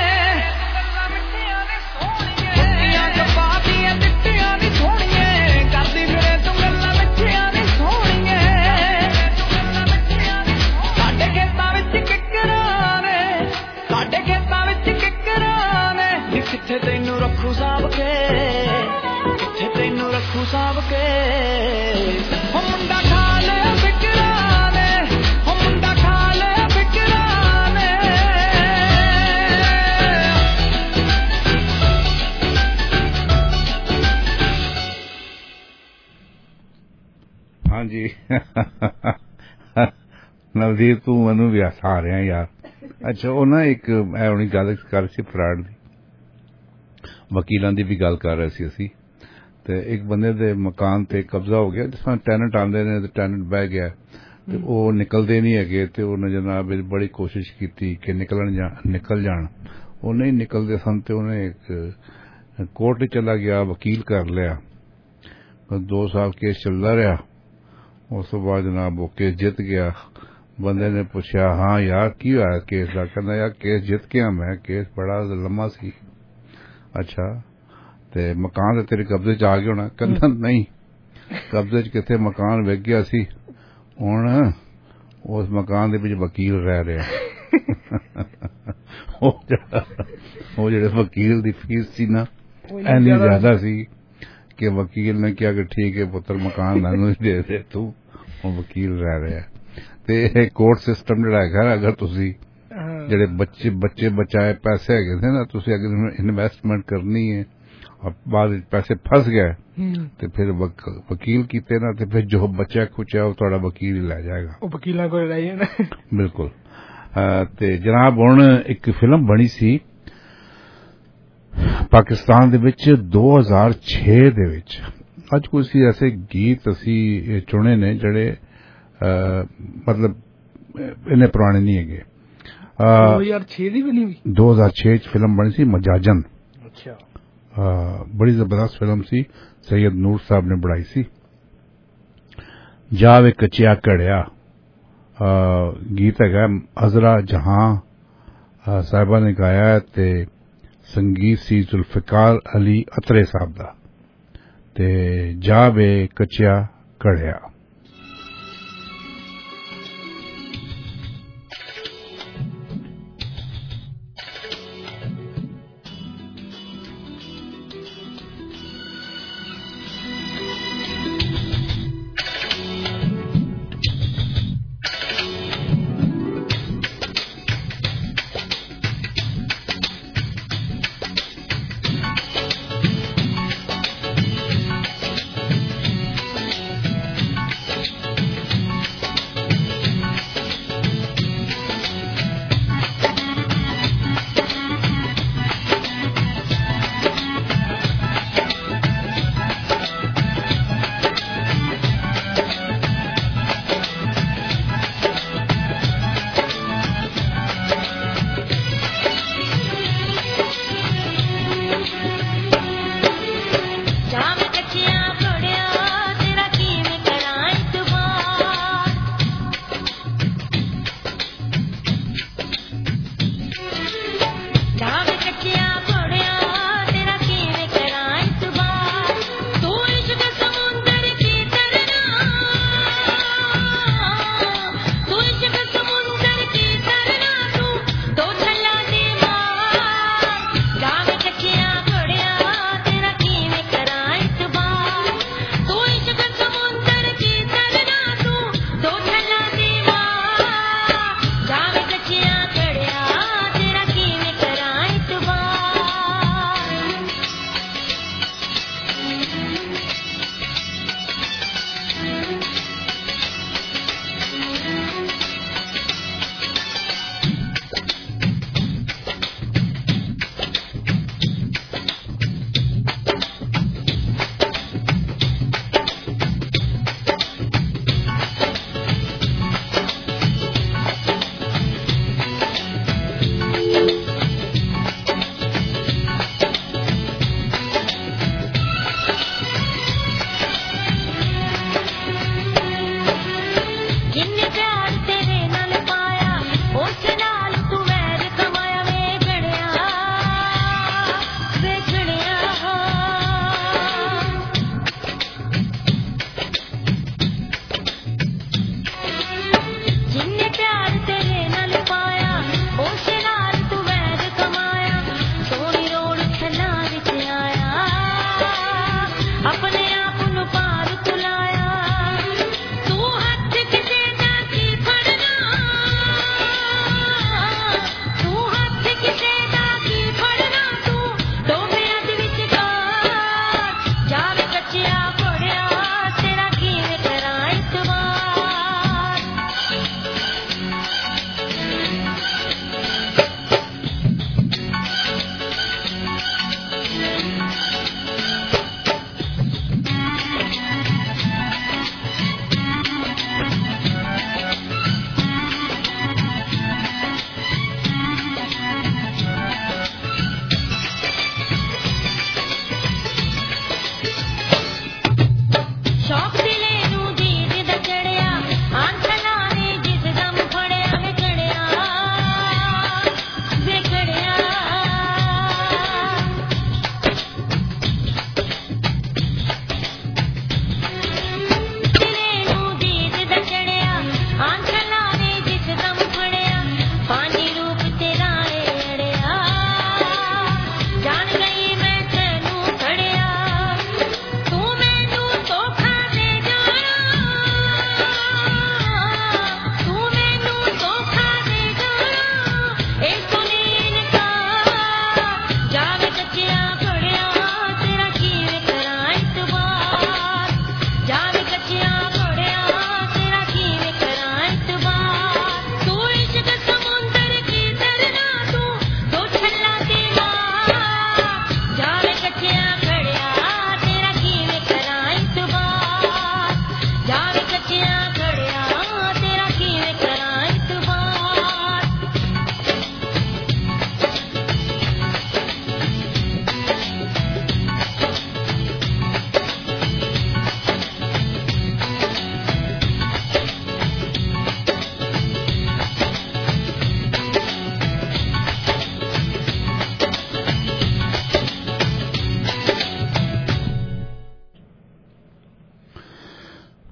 ਫੁੱਟੀਆਂ ਕਪਾਹ ਦੀਆਂ ਚਿੱਟੀਆਂ ਨੀ ਸੋਹਣੀਏ ਕਰਦੀ ਫਿਰੇ ਤੂੰ ਗੱਲਾਂ ਮਿੱਠੀਆਂ ਨੀ ਸੋਹਣੀਏ ਸਾਡੇ ਖੇਤਾਂ ਵਿੱਚ ਕਿੱਕਰਾਂ ਨੇ ਸਾਡੇ ਖੇਤਾਂ ਵਿੱਚ ਕਿੱਕਰਾਂ ਨੇ ਨੀ ਕਿੱਥੇ ਤੈਨੂੰ ਰੱਖੂ ਸਾਂਭ ਕੇ ਕਿੱਥੇ ਤੈਨੂੰ ਰੱਖੂ ਸਾਂਭ ਕੇ ਉਹ ਮੁੰਡਾ ਖਾ ਲਿਆ ਫਿਕਰਾਂ ਨੇ ਉਹ ਮੁੰਡਾ ਖਾ ਲਿਆ ਫਿਕਰਾਂ ਨੇ ਹਾਂਜੀ ਨਵਦੀਪ ਤੂੰ ਮੈਨੂੰ ਵੀ ਹਸਾ ਰਿਹਾ ਯਾਰ ਅੱਛਾ ਉਹ ਨਾ ਇੱਕ ਮੈਂ ਹੁਣੀ ਗੱਲ ਕਰ ਸੀ ਫਰਾਡ ਦੀ ਵਕੀਲਾਂ ਦੀ ਵੀ ਗੱਲ ਕਰ ਰਹੇ ਸੀ ਅਸੀਂ ਤੇ ਇੱਕ ਬੰਦੇ ਦੇ ਮਕਾਨ ਤੇ ਕਬਜ਼ਾ ਹੋ ਗਿਆ ਜਿਸ ਤਰ੍ਹਾਂ ਟੈਨੈਂਟ ਆਉਂਦੇ ਨੇ ਤੇ ਟੈਨੈਂਟ ਬਹਿ ਗਿਆ ਤੇ ਉਹ ਨਿਕਲਦੇ ਨਹੀਂ ਹੈਗੇ ਤੇ ਉਹਨੇ ਜਨਾਬ ਬੜੀ ਕੋਸ਼ਿਸ਼ ਕੀਤੀ ਕਿ ਨਿਕਲਣ ਜਾ ਨਿਕਲ ਜਾਣ ਉਹ ਨਹੀਂ ਨਿਕਲਦੇ ਸਨ ਤੇ ਉਹਨੇ ਇੱਕ ਕੋਰਟ ਚਲਾ ਗਿਆ, ਵਕੀਲ ਕਰ ਲਿਆ, ਦੋ ਸਾਲ ਕੇਸ ਚੱਲਦਾ ਰਿਹਾ। ਉਸ ਤੋਂ ਬਾਅਦ ਜਨਾਬ ਉਹ ਕੇਸ ਜਿੱਤ ਗਿਆ। ਬੰਦੇ ਨੇ ਪੁੱਛਿਆ ਹਾਂ ਯਾਰ ਕੀ ਹੋਇਆ ਕੇਸ ਦਾ? ਕਹਿੰਦਾ ਯਾਰ ਕੇਸ ਜਿੱਤ ਗਿਆ ਮੈਂ, ਕੇਸ ਬੜਾ ਲੰਮਾ ਸੀ। ਅੱਛਾ ਤੇ ਮਕਾਨ ਤੇ ਤੇਰੇ ਕਬਜ਼ੇ ਚ ਆ ਗਿਆ ਹੋਣਾ? ਕਹਿੰਦਾ ਨਹੀਂ, ਕਬਜ਼ੇ ਚ ਕਿੱਥੇ, ਮਕਾਨ ਵਿਕ ਗਿਆ ਸੀ, ਹੁਣ ਉਸ ਮਕਾਨ ਦੇ ਵਿੱਚ ਵਕੀਲ ਰਹਿ ਰਿਹਾ। ਉਹ ਜਿਹੜੇ ਵਕੀਲ ਦੀ ਫੀਸ ਸੀ ਨਾ ਇੰਨੀ ਜ਼ਿਆਦਾ ਸੀ ਕਿ ਵਕੀਲ ਨੇ ਕਿਹਾ ਕਿ ਠੀਕ ਹੈ ਪੁੱਤਰ ਮਕਾਨ ਮੈਨੂੰ ਦੇ ਦੇ ਤੂੰ, ਉਹ ਵਕੀਲ ਰਹਿ ਰਿਹਾ। ਤੇ ਇਹ ਕੋਰਟ ਸਿਸਟਮ ਜਿਹੜਾ ਹੈਗਾ, ਅਗਰ ਤੁਸੀਂ ਜਿਹੜੇ ਬੱਚੇ ਬੱਚੇ ਬਚਾਏ ਪੈਸੇ ਹੈਗੇ ਨੇ ਨਾ, ਤੁਸੀਂ ਅਗਰ ਇਨਵੈਸਟਮੈਂਟ ਕਰਨੀ ਹੈ ਔਰ ਬਾਅਦ ਵਿੱਚ ਪੈਸੇ ਫਸ ਗਏ ਤੇ ਫਿਰ ਵਕੀਲ ਕੀਤੇ ਨਾ ਤੇ ਫਿਰ ਜੋ ਬਚਿਆ ਖੁਚਿਆ ਉਹ ਤੁਹਾਡਾ ਵਕੀਲ ਹੀ ਲੈ ਜਾਏਗਾ, ਉਹ ਵਕੀਲਾਂ ਕੋਲ ਰਹਿ ਜਾਣਾ। ਬਿਲਕੁਲ। ਤੇ ਜਨਾਬ ਹੁਣ ਇੱਕ ਫਿਲਮ ਬਣੀ ਸੀ ਪਾਕਿਸਤਾਨ ਦੇ ਵਿੱਚ ਦੋ ਹਜ਼ਾਰ ਛੇ ਦੇ ਵਿੱਚ। ਅੱਜ ਕੁਝ ਐਸੇ ਗੀਤ ਅਸੀਂ ਚੁਣੇ ਨੇ ਜਿਹੜੇ ਮਤਲਬ ਇੰਨੇ ਪੁਰਾਣੇ ਨਹੀਂ ਹੈਗੇ। ਦੋ ਹਜ਼ਾਰ ਛੇ ਦੀ ਬਣੀ ਹੋਈ? ਦੋ ਹਜ਼ਾਰ ਛੇ ਚ ਫਿਲਮ ਬਣੀ ਸੀ ਮਜਾਜਨ। ਅੱਛਾ। ਬੜੀ ਜ਼ਬਰਦਸਤ ਫਿਲਮ ਸੀ, ਸੈयद ਨੂਰ ਸਾਹਿਬ ਨੇ ਬਣਾਈ ਸੀ। ਜਾਵੇ ਕੱਚਿਆ ਘੜਿਆ ਗੀਤ ਹੈਗਾ, ਅਜ਼ਰਾ ਜਹਾਂ ਸਾਹਿਬਾ ਨੇ ਗਾਇਆ ਤੇ ਸੰਗੀਤ ਸੀ ਜ਼ੁਲਫਿਕਾਰ ਅਲੀ ਅਤਰੇ ਸਾਹਿਬ ਦਾ। ਤੇ ਜਾਵੇ ਕੱਚਿਆ ਘੜਿਆ।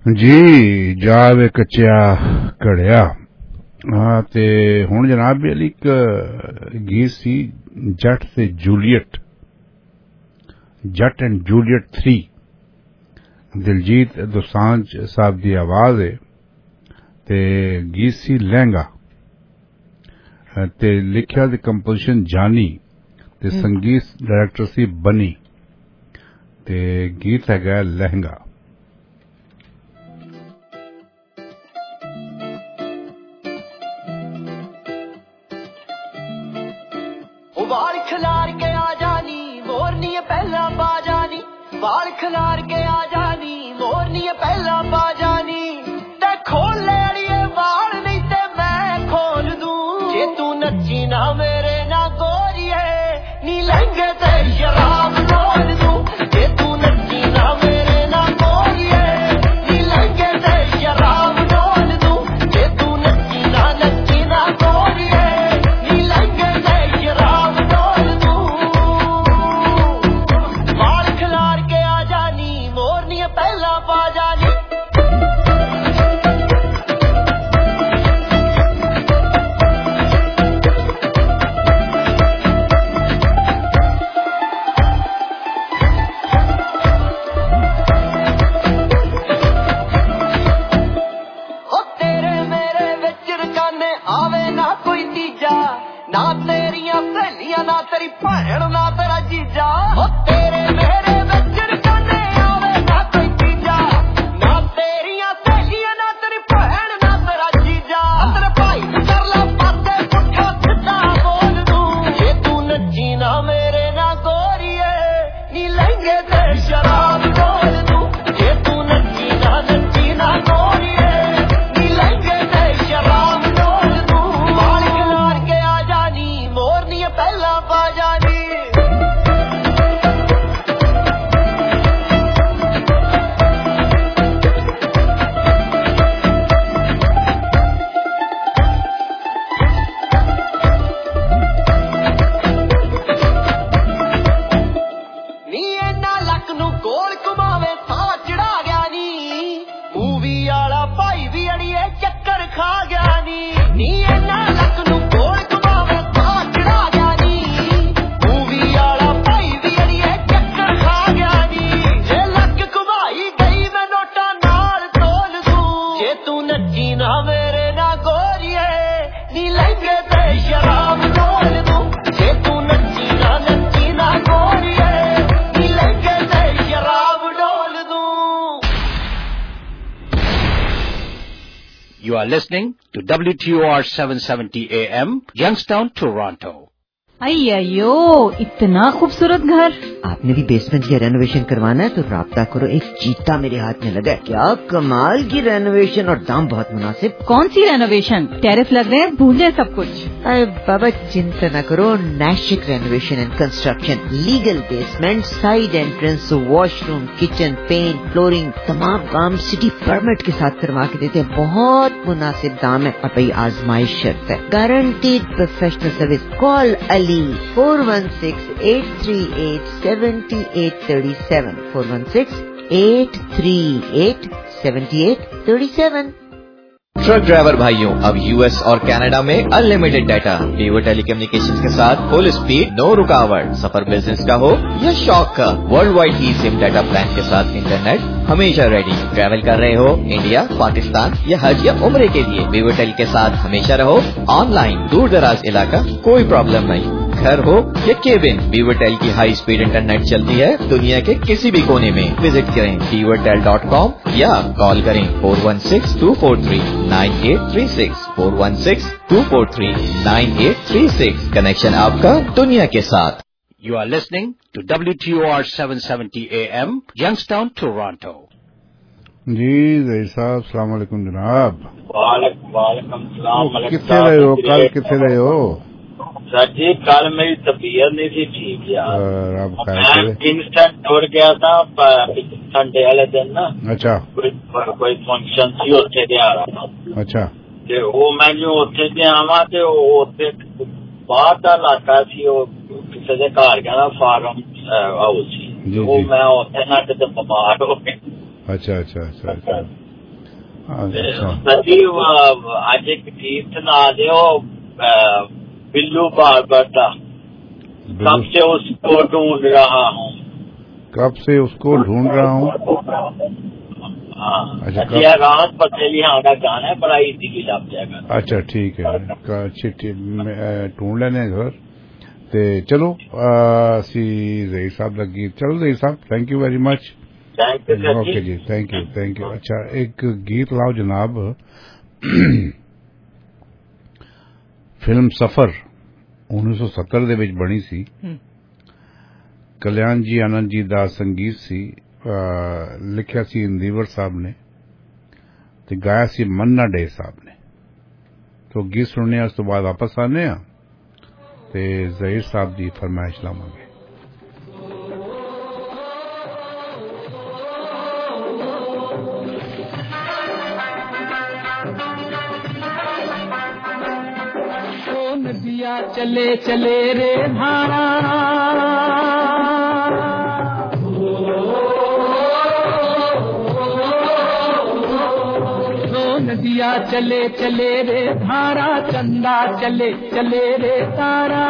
जी जावे कच्चा घड़िया हाँ ते हुण जनाब भी अली एक गीत सी जट ते Juliet Jatt and Juliet three Diljit Dosanjh साहब दी आवाज है ते गीत सी लहंगा ते लिखिया दी कंपोजिशन जानी ते संगीत डायरेक्टर सी बनी ते गीत है लहंगा। वाल खिलार के आ जानी मोरनी पहला पा जानी वाल खिलार के आ जानी मोरनी पहला पा जानी ते खोल ले अड़िए वाल नहीं ते मैं खोल दूं जे तू नच्ची ना मेरे ना गोरिए नी लहंगे ते शराब डोल दूं जे तू नच्ची ना मेरे ना गोरिए नी लहंगे ते शराब डोल दूं जे तू नच्ची ना नच्ची ना गोरिए नी लहंगे ते शराब डोल दूं वाल खिलार के आ जानी मोरनी पहला पा जानी ना तेरिया सहेलियां ना तेरी भैन ना तेरा जीजा ओ तेरे मेरे विच रकाने आवे ना कोई तीजा ना तेरिया सहेलियां ना तेरी भैन ना तेरा जीजा तेरे भाई कर ला पाते पुठा सिद्धा बोल दूं जे तू नच्ची ना मेरे ना गोरिए नी लहंगे ते शराब डोल दूं जे तू नच्ची ना नच्ची ना गोरिए नी लहंगे ते शराब डोल दूं वाल खिलार के आ जानी मोरनी पहला पा जानी नी इन्ना लक नू गोल घुमावे था चढ़ा गया नी मूवी आला भाई भी अड़िए चक्कर खा गया नी नी इन्ना लक नू गोल घुमावे था चढ़ा गया नी मूवी आला भाई भी अड़िए चक्कर खा गया नी जे लक घुमाई गई मैं नोटा नाल तोल दूं जे तू नच्ची ना मेरे ना गोरिए नी लहंगे ते शराब डोल दूं जे तू नच्ची ना नच्ची ना गोरिए नी लहंगे ते शराब डोल दूं। You are listening to W T O R seven seventy A M, Youngstown, Toronto. अय्यो इतना खूबसूरत घर। आपने भी बेसमेंट की रेनोवेशन करवाना है तो राब्ता करो, एक चीता मेरे हाथ में लगा है। क्या कमाल की रेनोवेशन और दाम बहुत मुनासिब। कौन सी रेनोवेशन? टैरिफ लग रहे हैं, भूल सब कुछ। अरे बाबा चिंता न करो, नैशिक renovation and construction, legal basement, side entrance, washroom, kitchen, paint, flooring, तमाम काम सिटी परमिट के साथ करवा के देते हैं। बहुत मुनासिब दाम है और भाई आजमाइश शर्त है, guaranteed professional service. Call Ali four one six eight three eight seven eight three seven, four one six eight three eight seven eight three seven. Truck driver भाइयों, अब यूएस और कनाडा में अनलिमिटेड डाटा, वीवर टेलीकम्युनिकेशंस के साथ full speed, no रुकावट। सफर business का हो या शौक का, world wide e SIM data plan के साथ इंटरनेट हमेशा रेडी। ट्रैवल कर रहे हो इंडिया, पाकिस्तान या हज या उम्रे के लिए, वीवर टेल के साथ हमेशा रहो ऑनलाइन। दूर दराज इलाका कोई प्रॉब्लम नहीं, घर हो या केबिन, वीवर टेल की हाई स्पीड इंटरनेट चलती है दुनिया के किसी भी कोने में। विजिट करें वीवर टेल डॉट कॉम या कॉल करें four one six two four three nine eight three six, four one six two four three nine eight three six. Connection आपका दुनिया के साथ। You are listening to W T O R seven seventy A M, Youngstown, Toronto. जी जय साहब, सलाम वालेकुम जनाब। वालेकुम सलाम। कितने रहे हो कल? कितने रहे हो सर जी? कल मेरी तबीयत नहीं थी ठीक यार, मैं किंगस्टन टूर गया था संडे वाले दिन ना। अच्छा। कोई कोई फंक्शन सी उत्थे ते आ रहा था। अच्छा। ते वो मैं जो उत्थे ते आवा ते उत्थे बाहर दा इलाका सी, वो किसी दे घर गया फार्म हाउस सी, वो मैं उत्थे ना किते बीमार हो गया। अच्छा अच्छा अच्छा अच्छा। सदी अज एक गीत सुना दियो बिल्लू बाबर का, कब से उसको ढूंढ रहा हूँ। कब से उसको ढूंढ रहा हूँ। अच्छा, राहत पटेलिया का गाना है, बड़ा इजीली लग जाएगा। अच्छा ठीक है, अच्छी ढूंढ लेने घर ते चलो सी जहीर साहब का गीत। चलो जहीर साहब, thank you very much. Okay जी, थैंक यू थैंक यू। अच्छा, एक गीत लाओ जनाब। फिल्म सफर उन्नीस सौ सत्तर दे विच बनी सी, कल्याण जी आनंद जी दा संगीत सी, लिखिया सी इंदिवर साहब ने ते गाया सी मन्ना डे साहब ने। तो गीत सुनने उस तो बाद वापस आने आ ते जहीर साहब दी फरमाइश लावांगे। नदिया चले चले रे धारा, नदिया चले चले रे धारा, चंदा चले चले रे तारा।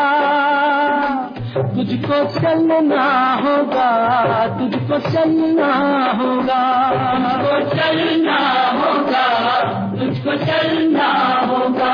तुझको चलना होगा, तुझको चलना होगा, तुझको चलना होगा, तुझको चलना होगा।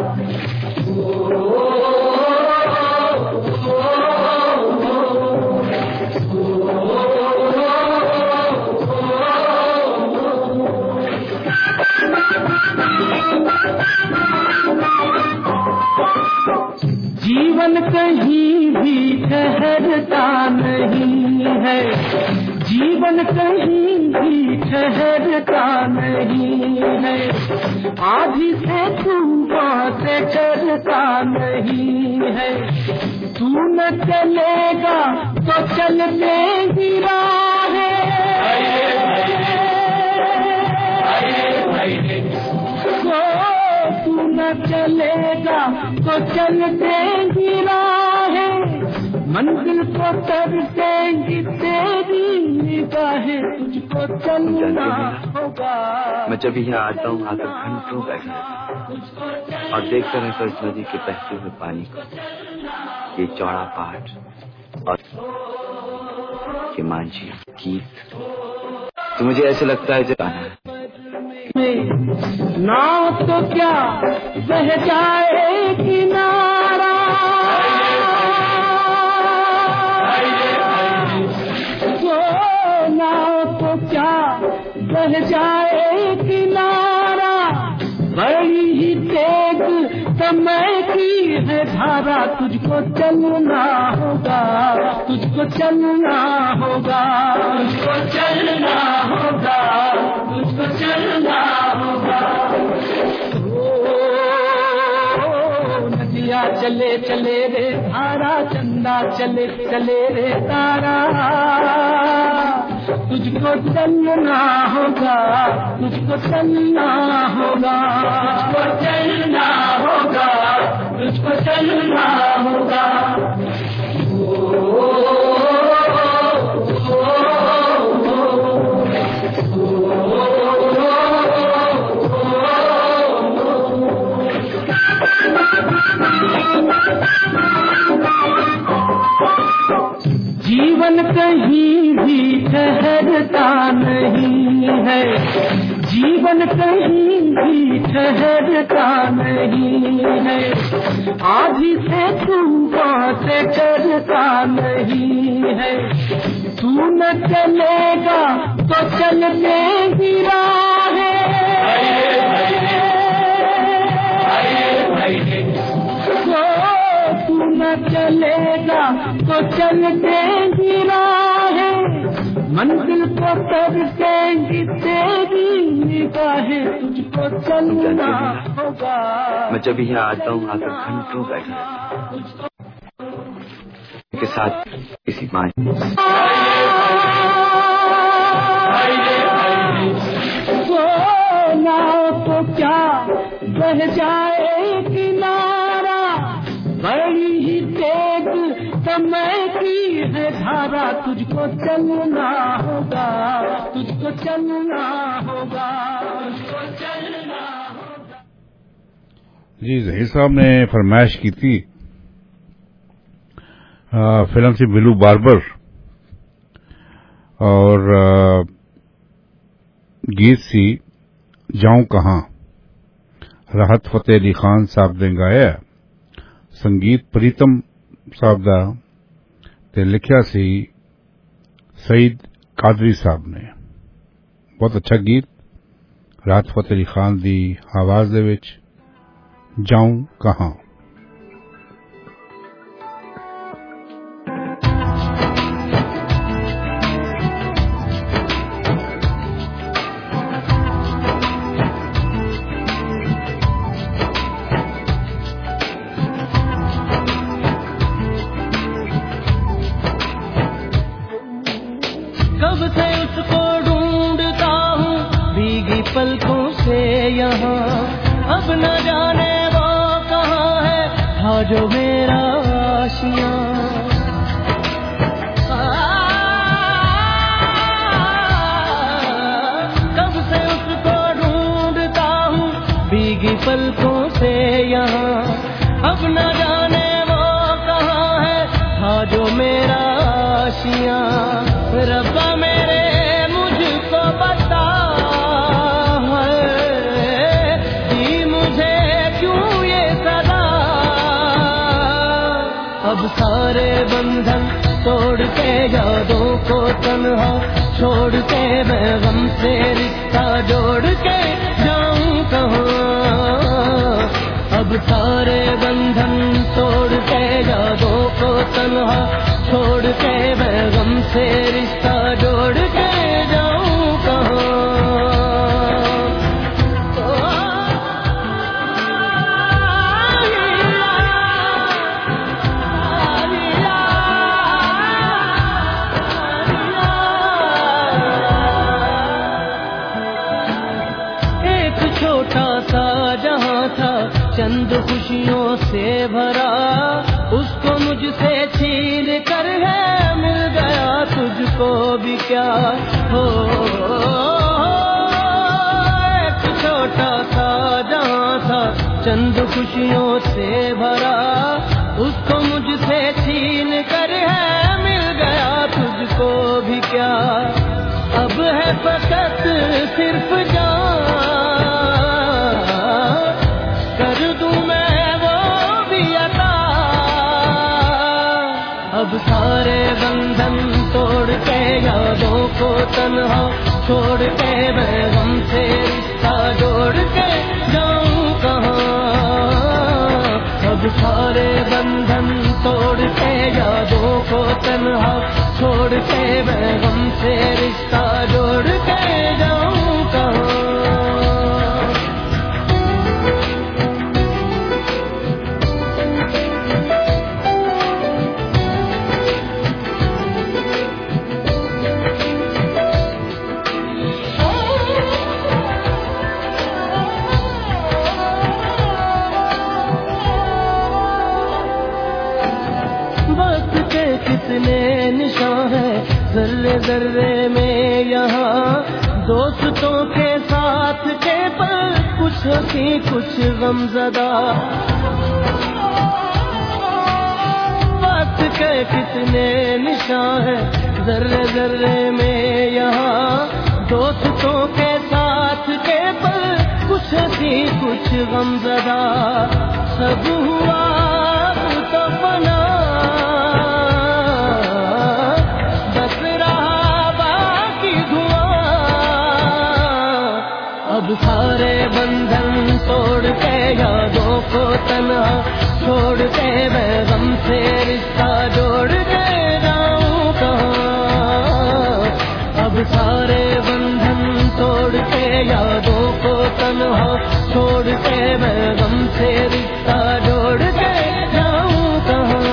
जीवन कहीं भी ठहरता नहीं है, जीवन कहीं भी ठहरता नहीं है। आधी से तूफान से डरता नहीं है। तू न चलेगा तो चलने की राह है, तू न चलेगा तो चलने की राह है। मंजिल को तरसेंगी तेरी निगाहें, तुझको चलना होगा। मैं जब यहाँ आता हूँ आकर घंटों बैठा और देखता रहता इस नदी के बहते हुए पानी को, ये चौड़ा पहाड़ और ये मांझी गीत, तो मुझे ऐसे लगता है जब आना है। नाव तो क्या बह जाए किनारा, नाव तो क्या बह जाए किनारा। बड़ी ही तेज समय की है धारा, तुझको चलना होगा, तुझको चलना होगा, तुझको चलना होगा, तुझको चलना होगा। ओ नदिया चले चले रे धारा, चंदा चले चले रे तारा। तुझको चलना होगा, तुझको चलना होगा, तुझको चलना होगा, तुझको चलना होगा। जीवन कहीं भी ठहरता नहीं है, जीवन कहीं भी ठहरता नहीं है। आधी से तूफान से डरता नहीं है। तू न चलेगा तो चलने की राह है, तू न चलेगा तो चलने की राह है। मंजिल को तरसेंगी तेरी निगाहें, तुझको चलना होगा। मैं जब यहाँ आता हूँ आकर घंटों बैठा के साथ किसी माँ तो क्या बह जाए किनारा। बड़ी ही तेज समय की है धारा, तुझको चलना होगा, तुझको चलना होगा। जी जहीर साहब ने फरमाइश की थी आ, फिल्म से बिलू बार्बर और आ, गीत सी जाऊं कहां राहत फतेह अली खान साहब ने गाया, संगीत प्रीतम साहब दा ते लिखिया सी सईद कादरी साहब ने। बहुत अच्छा गीत राहत फतेह अली खान दी आवाज दे विच जाऊं कहां। कब से उसको ढूंढता हूँ भीगी पलकों से यहाँ, अब न जाने वो कहाँ है था जो मेरा आशियाँ। कब से उसको ढूंढता हूँ भीगी पलकों से यहाँ, अब न जाने वो कहाँ है था जो मेरा आशियाँ। रब्बा मेरे मुझको बता है दी मुझे क्यों ये सदा, अब सारे बंधन तोड़ के यादों को तन्हा छोड़ के मैं गम से रिश्ता जोड़ के जाऊं कहाँ। अब सारे बंधन तोड़ के यादों को तन्हा छोड़ के मैं गम से रिश्ता जोड़ के जाऊं कहाँ। एक छोटा सा जहां था चंद खुशियों से भरा, उसको मुझसे छीन कर है मिल गया तुझको भी क्या हो। एक छोटा सा जहां था चंद खुशियों से भरा, उसको मुझसे छीन कर है मिल गया तुझको भी क्या। अब है फकत सिर्फ जान कर दूं मैं वो भी अता, अब सारे बंधन तोड़ के यादों को तन्हा छोड़ के मैं गम से रिश्ता जोड़ के जाऊं कहाँ। अब सारे बंधन तोड़ के यादों को तन्हा छोड़ के मैं गम से रिश्ता जोड़ के जाऊं कहाँ। कितने निशान है जर्रे जर्रे में यहाँ, दोस्तों के साथ के पल कुछ हंसी कुछ गमज़दा। वक्त के कितने निशान है जर्रे जर्रे में यहाँ, दोस्तों के साथ के पल कुछ हंसी कुछ गमज़दा। सब हुआ तो बना अब सारे बंधन तोड़ के यादों को तन्हा छोड़ के मैं गम से रिश्ता जोड़ के जाऊं कहाँ। अब सारे बंधन तोड़ के यादों को तन्हा छोड़ के मैं गम से रिश्ता जोड़ के जाऊं कहाँ।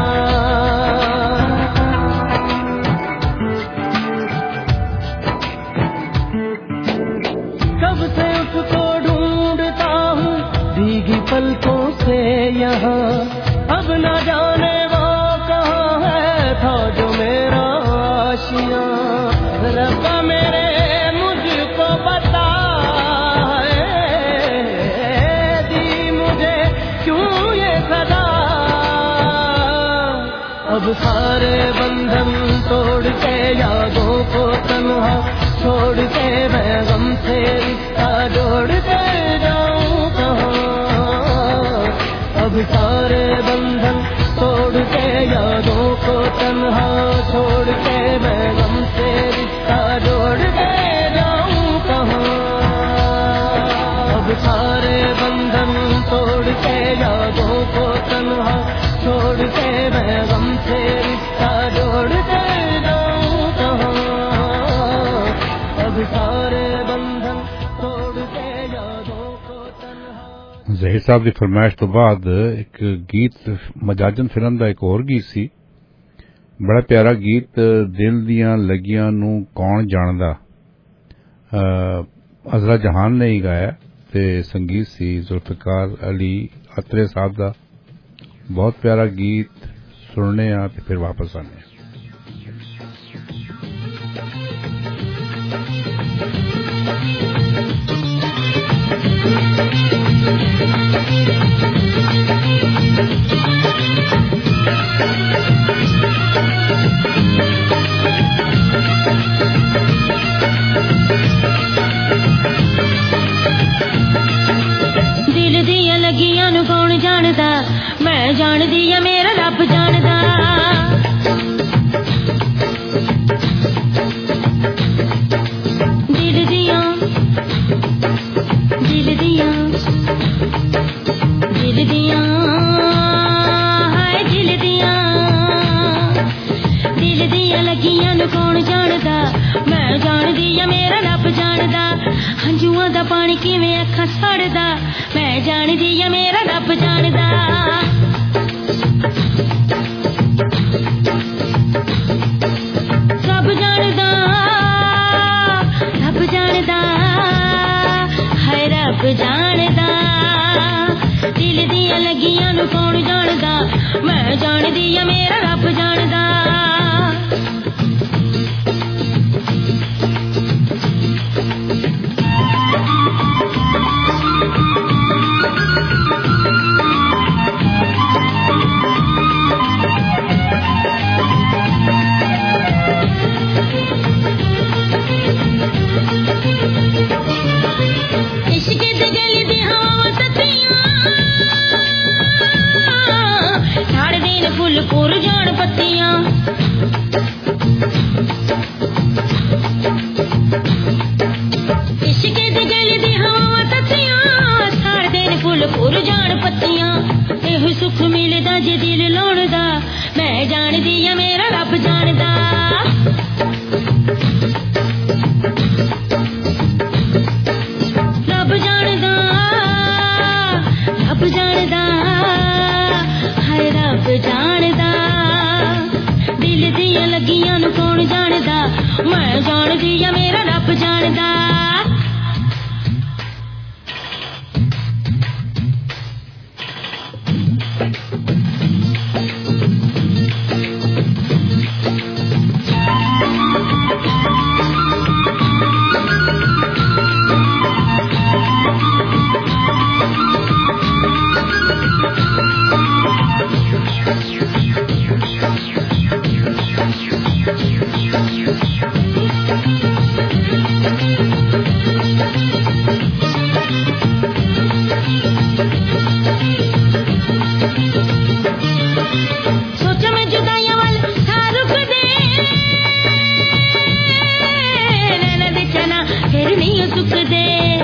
कब से उसको ढूंढता हूँ भीगी पलकों से यहाँ, अब न जाने वो कहाँ है था जो मेरा आशियाँ। रब्बा मेरे मुझको बता है दी मुझे अब सारे बंधन तोड़ के यादों को तन्हा छोड़ के मैं गम से रिश्ता जोड़ के जाऊं कहाँ। अब सारे बंधन तोड़ के यादों को तन्हा छोड़ के मैं गम से रिश्ता जोड़ के जाऊं कहाँ। अब सारे बंधन तोड़ के यादों को तन्हा छोड़ के मैं गम से रिश्ता जोड़ के जाऊं कहाँ। अब सारे बंधन तोड़ के यादों को तन्हा। ज़हीर साहब की फरमाइश तो बाद एक गीत मजाजन फिल्म का एक और गीत सी, बड़ा प्यारा गीत, दिल दियां लगियां नू कौन जानदा, अजरा जहान ने ही गाया ते संगीत सी जुल्फिकार अली अतरे साहब का। बहुत प्यारा गीत सुनने आ ते फिर वापस आने। दिल दियां लगियां नू कौन जानदा, मैं जानदी आ मेरा रब जानदा। दिल दियां दिल दियां दिल दियां हाय दिल दियां दिल दियां लगियां नू कौन जानदा, मैं जानदी आ मेरा रब जानदा। हंजुआं दा पानी किवें अखां सड़दा, मैं जानदी आ मेरा रब जानदा। रब जानदा रब जानदा हाय रब जानदा। दिल दियां लगियां नू कौन जानदा, मैं जानदी आ मेरा रब जानदा। इश्क दे गल दी हवा ततियां साढ़े दिन फुल पुर जान पत्तियां। इश्क दे गल दी हवा ततियां साढ़े दिन फुल पुर जान पत्तियां। एहो सुख मिलदा जे दिल लाउणदा, मैं जानदी आ मेरा रब जानदा। रब जानदा रब जानदा हाय रब जानदा। दिल दियां लगियां नू कौन जानदा, मैं जानदी आ मेरा रब जानदा। सोचा मैं जुदाइयां वाल सारुक दे नैना दे चना फिर नहीं सुख दे।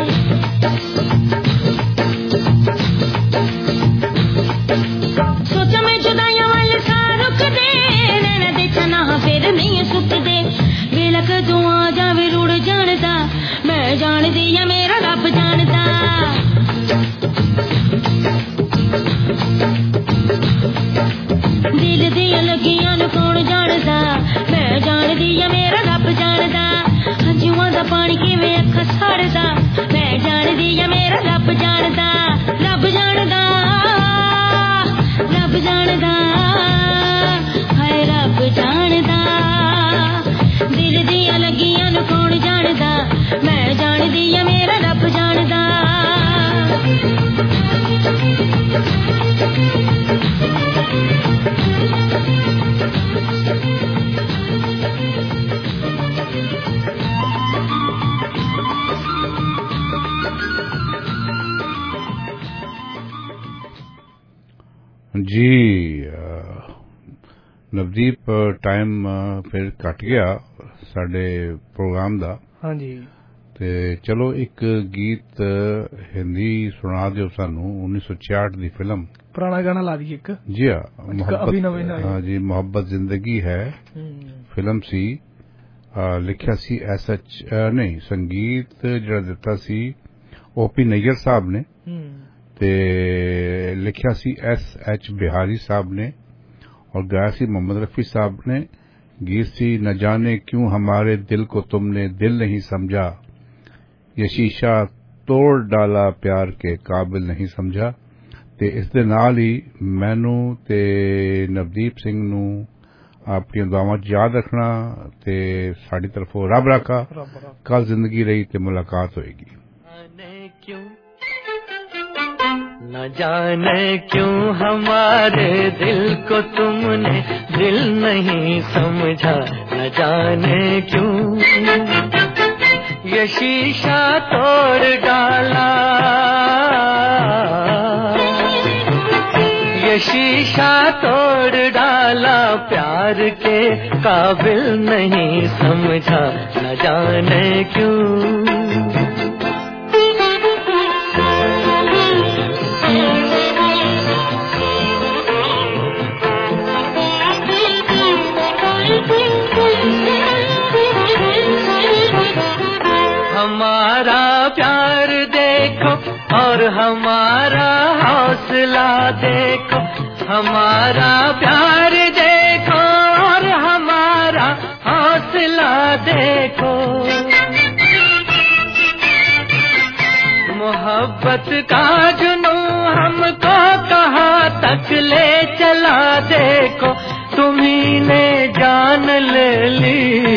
सोचा मैं जुदाइयां वाल सारुक दे नैना दे चना फिर नहीं सुख दे। वेला कदों आ जावे रुड़ जानदा, मैं जानदी आ मेरा रब जानदा। दिल दियां लगियां नू कौन जानदा, मैं जानदी आ मेरा रब जानदा। हंजुआं दा पानी किवें अखां सड़दा, मैं जानदी आ मेरा रब जानदा। रब जानदा रब जानदा हाय रब जानदा। दिल दियां लगियां नू कौन जानदा, मैं जानदी आ मेरा रब जानदा। Thank you. जी ਨਵਦੀਪ ਟਾਈਮ ਫਿਰ ਘਟ ਗਿਆ ਸਾਡੇ ਪ੍ਰੋਗਰਾਮ ਦਾ ਹਾਂਜੀ ਤੇ ਚਲੋ ਇੱਕ ਗੀਤ ਹਿੰਦੀ ਸੁਣਾ ਦਿਓ ਸਾਨੂੰ उन्नीस सौ छियासठ ਦੀ ਫਿਲਮ ਪੁਰਾਣਾ ਗਾਣਾ ਲਾ ਦਈਏ ਇੱਕ ਜੀ ਹਾਂ ਹਾਂ ਜੀ ਮੁਹੱਬਤ ਜ਼ਿੰਦਗੀ ਹੈ ਫਿਲਮ ਸੀ ਲਿਖਿਆ ਸੀ ਐਸ ਐਚ ਨਹੀਂ ਸੰਗੀਤ ਜਿਹੜਾ ਦਿੱਤਾ ਸੀ ਓਪੀ ਨਈਅਰ ਸਾਹਿਬ ਨੇ ਤੇ ਲਿਖਿਆ ਸੀ ਐਸ ਐਚ ਬਿਹਾਰੀ ਸਾਹਿਬ ਨੇ और गाया सी मोहम्मद रफी साहब ने गीत सी न जाने क्यों हमारे दिल को तुमने दिल नहीं समझा ये शीशा तोड़ डाला प्यार के काबिल नहीं समझा ते इस दे नाल ही मैनू ते नवदीप सिंह नू आपकी दुआवां याद रखना ते साडी तरफों रब राखा कल जिंदगी रही ते मुलाकात होएगी न जाने क्यों हमारे दिल को तुमने दिल नहीं समझा न जाने क्यों ये शीशा तोड़ डाला ये शीशा तोड़ डाला प्यार के काबिल नहीं समझा न जाने क्यों हमारा प्यार देखो और हमारा हौसला देखो हमारा प्यार देखो और हमारा हौसला देखो मोहब्बत का जुनून हमको कहाँ तक ले चला देखो तुम्ही ने जान ले ली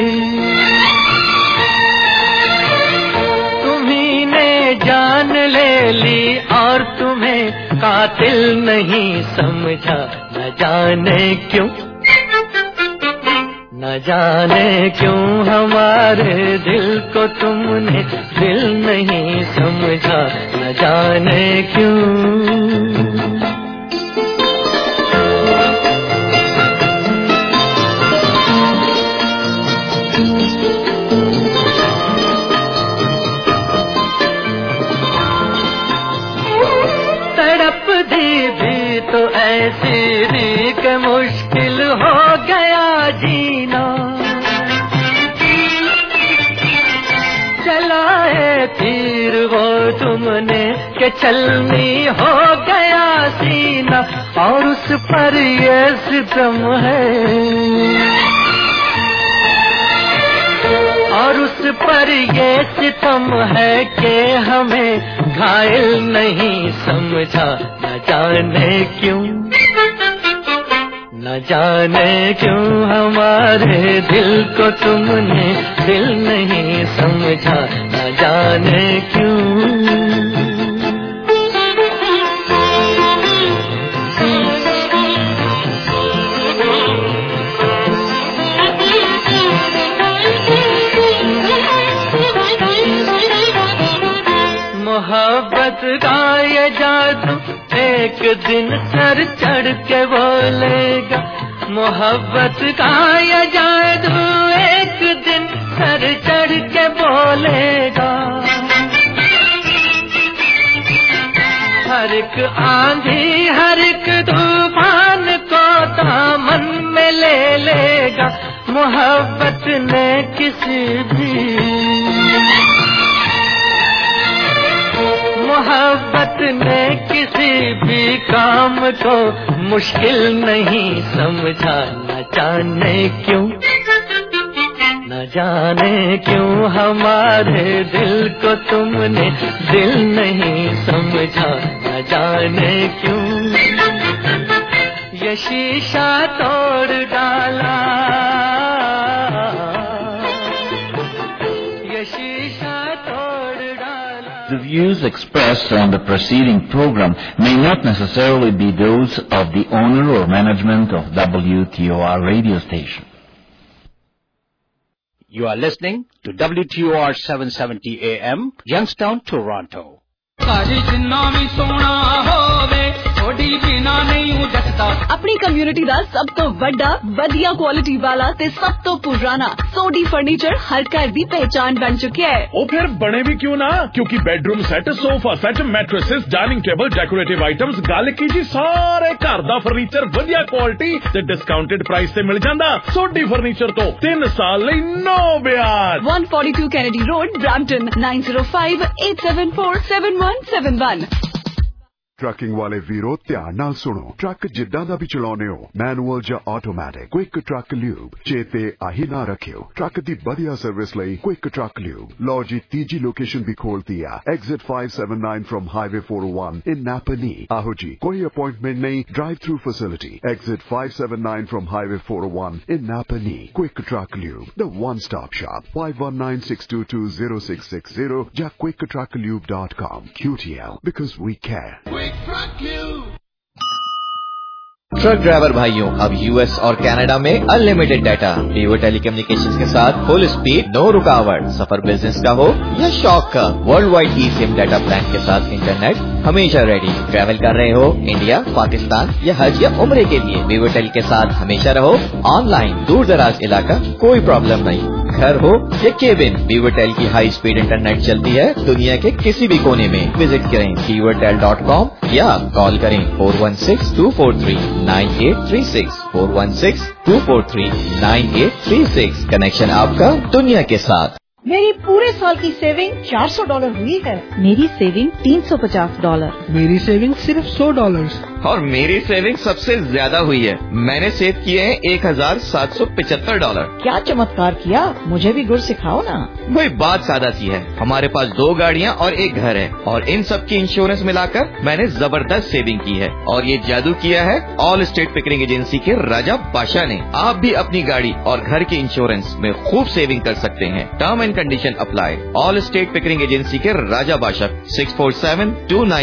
जान ले ली और तुम्हें कातिल नहीं समझा न जाने क्यों न जाने क्यों हमारे दिल को तुमने दिल नहीं समझा न जाने क्यों तो ऐसी भी कि मुश्किल हो गया जीना चलाए तीर वो तुमने के छलनी हो गया सीना और उस पर ये सितम है और उस पर ये सितम है कि हमें घायल नहीं समझा न जाने क्यों न जाने क्यों हमारे दिल को तुमने दिल नहीं समझा न जाने क्यों मोहब्बत का ये जादू एक दिन सर चढ़ के बोलेगा मोहब्बत का ये जादू एक दिन सर चढ़ के बोलेगा हर एक आंधी हर एक तूफान को दामन में ले लेगा मोहब्बत ने किसी भी मोहब्बत ने किसी भी काम को मुश्किल नहीं समझा न जाने क्यों न जाने क्यों हमारे दिल को तुमने दिल नहीं समझा न जाने क्यों ये शीशा तोड़ डाला ये शीशा तोड़ डाला The views expressed on the preceding program may not necessarily be those of the owner or management of W T O R radio station. You are listening to W T O R seven seventy A M, Youngstown, Toronto. सोडी बिना नहीं हूँ जचता। अपनी community दा सब तो वड्डा वधिया quality वाला ते सब तो पुराना सोडी फर्नीचर हर घर दी पहचान बन चुका है। ओ फिर बने भी क्यों ना, क्योंकि bedroom set, sofa set, mattresses, dining table, decorative items, गल की जी सारे घर दा फर्नीचर वधिया क्वालिटी ते डिस्काउंटेड प्राइस से मिल जांदा। सोडी फर्नीचर तो तीन साल लई नो ब्याज। one forty-two Kennedy Road, Brampton, nine zero five eight seven four seven one seven one। Trucking वाले वीरो ध्यान नाल सुनो, ट्रक जिद्दां दा भी चलाउने हो, मैनुअल या ऑटोमैटिक, क्विक ट्रक ल्यूब चेते आही ना रखियो। ट्रक दी बढ़िया सर्विस लई क्विक ट्रक ल्यूब। लो जी तीजी लोकेशन भी खोल दिया, exit five seventy-nine from highway four oh one in Napanee. आहो जी, कोई अपॉइंटमेंट नहीं, drive through facility, exit five seventy-nine from highway four oh one in Napanee. Quick truck lube, the one stop shop, five one nine six two two zero six six zero या quick truck lube dot com। Q T L, because we care। Truck driver भाइयों, अब US और Canada में unlimited data, Vivo telecommunications के साथ full speed, no रुकावट। सफर business का हो या शौक का, world wide e SIM data plan के साथ इंटरनेट हमेशा रेडी। ट्रैवल कर रहे हो इंडिया, पाकिस्तान या हज या उम्रे के लिए, वीवो टेल के साथ हमेशा रहो ऑनलाइन। दूर दराज इलाका कोई प्रॉब्लम नहीं, घर हो या केबिन, वीवो टेल की हाई स्पीड इंटरनेट चलती है दुनिया के किसी भी कोने में। विजिट करें वीवो टेल डॉट कॉम या कॉल करें four one six two four three nine eight three six four one six two four three nine eight three six। Connection आपका दुनिया के साथ। मेरी पूरे साल की सेविंग चार सौ डॉलर हुई है। मेरी सेविंग तीन सौ पचास डॉलर। मेरी सेविंग सिर्फ सौ डॉलर। और मेरी सेविंग सबसे ज्यादा हुई है, मैंने सेव किए हैं एक हजार सात सौ पिछहत्तर डॉलर। क्या चमत्कार किया, मुझे भी गुर सिखाओ ना। वही बात सादा सी है, हमारे पास दो गाड़ियाँ और एक घर है और इन सब की इंश्योरेंस मिलाकर मैंने जबरदस्त सेविंग की है। और ये जादू किया है ऑल स्टेट पिकरिंग एजेंसी के राजा बादशाह ने। आप भी अपनी गाड़ी और घर की इंश्योरेंस में खूब सेविंग कर सकते हैं। Term and condition apply. All state Pickering agency के Raja Badshah, six four seven two nine